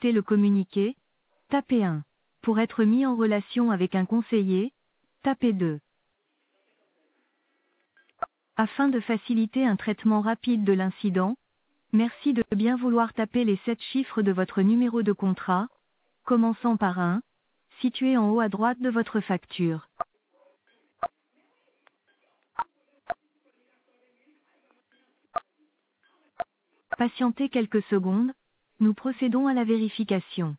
écouter le communiqué, tapez 1. Pour être mis en relation avec un conseiller, tapez 2. Afin de faciliter un traitement rapide de l'incident, merci de bien vouloir taper les 7 chiffres de votre numéro de contrat, commençant par 1, situé en haut à droite de votre facture. Patientez quelques secondes, nous procédons à la vérification.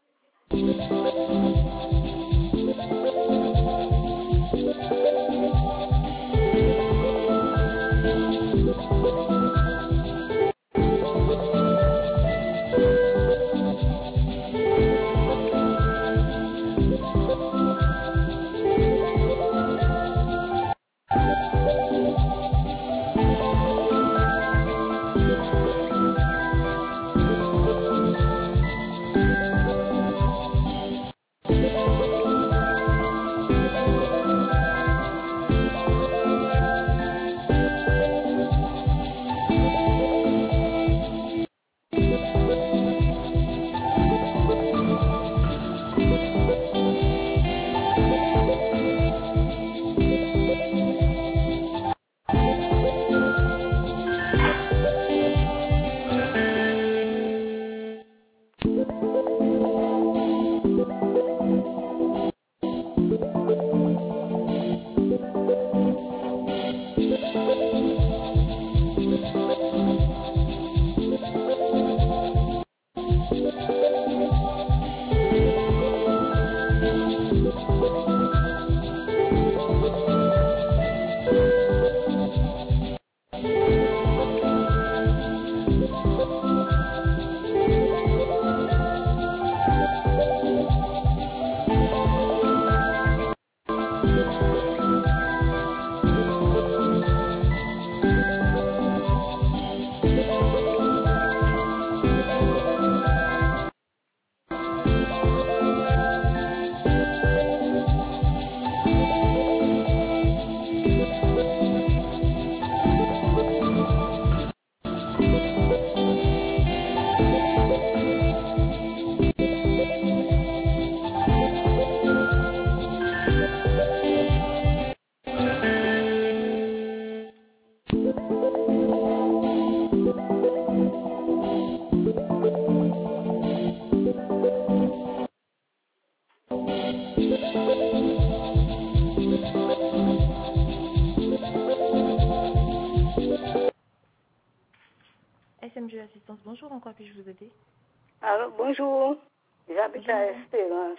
SMG Assistance, bonjour, en quoi puis-je vous aider? Alors, bonjour, j'habite à Espérance.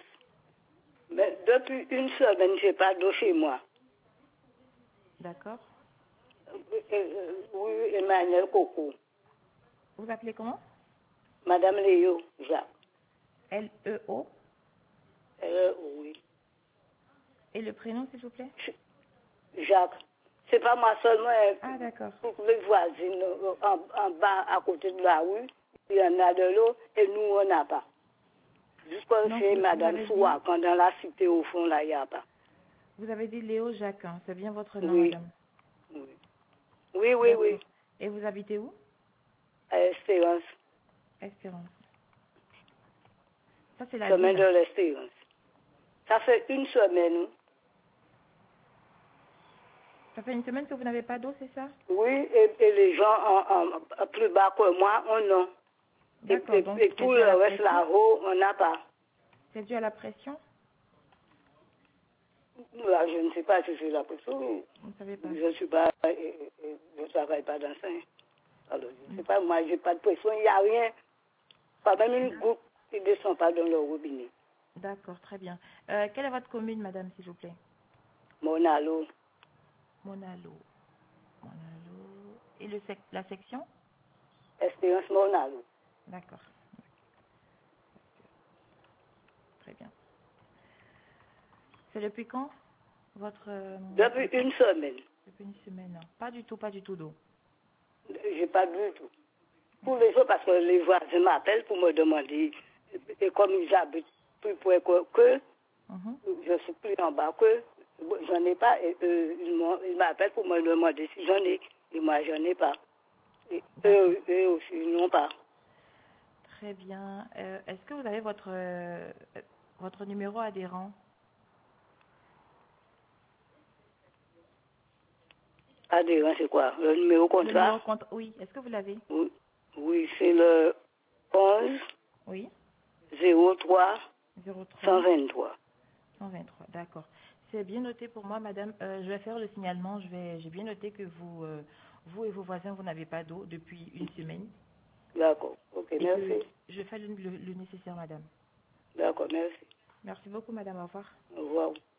Mais depuis une semaine, je n'ai pas d'eau chez moi. D'accord. Oui, Emmanuel Coco. Vous appelez comment? Madame Léo, Jacques. L-E-O. Oui. Et le prénom, s'il vous plaît? Jacques. C'est pas moi seulement. Ah, d'accord. Toutes les voisines en bas, à côté de la rue, il y en a de l'eau et nous, on n'a pas. Jusqu'à chez Madame Soua, quand dans la cité au fond, là, il n'y a pas. Vous avez dit Léo Jacques, hein, c'est bien votre nom, oui. madame? Oui. Oui, oui, oui. Et vous habitez où? À Espérance. Espérance. Ça, c'est la Semaine ville. de l'Espérance. Ça fait une semaine. Ça fait une semaine que vous n'avez pas d'eau, c'est ça? Oui, et les gens en plus bas que moi, on a. D'accord, donc et tout le reste là-haut, on n'a pas. C'est dû à la pression? Là, je ne sais pas si c'est la pression. Vous ne savez pas. Je ne suis pas, je ne travaille pas dans ça. Alors, je ne sais pas, moi, je n'ai pas de pression, il n'y a rien. Pas même une goutte qui ne descend pas dans le robinet. D'accord, très bien. Quelle est votre commune, madame, s'il vous plaît? Monalo. Monalo. Monalo. Et la section? Espérance Monalo. D'accord. Très bien. C'est depuis quand votre... Depuis une semaine. Depuis une semaine. Pas du tout d'eau. J'ai pas du tout. Pour les autres, parce que les voisins m'appellent pour me demander, et comme ils habitent plus près que je suis plus en bas que, j'en ai pas, et ils m'appellent pour me demander si j'en ai, et moi j'en ai pas. Et eux aussi, ils n'ont pas. Très bien. Est-ce que vous avez votre numéro adhérent? Adhérent, c'est quoi? Le numéro contrat? Oui, est-ce que vous l'avez? Oui, oui, c'est le 11 Oui. 03 03 123. 123, d'accord. C'est bien noté pour moi, madame. Je vais faire le signalement. J'ai bien noté que vous et vos voisins, vous n'avez pas d'eau depuis une semaine. D'accord, ok, Et merci. que je fais le nécessaire, madame. D'accord, merci. Merci beaucoup, madame. Au revoir. Au revoir.